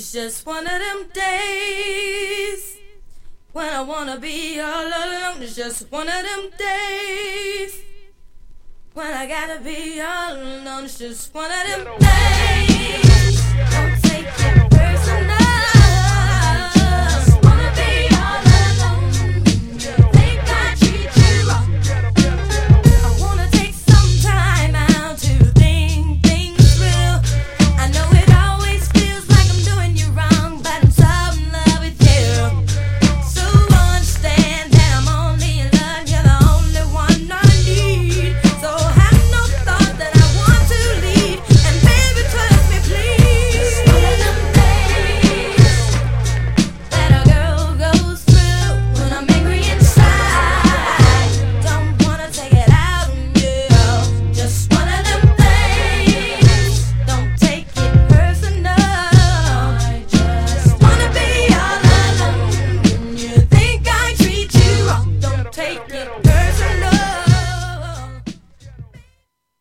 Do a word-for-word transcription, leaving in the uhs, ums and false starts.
It's just one of them days when I wanna be all alone. It's just one of them days when I gotta be all alone. It's just one of them days.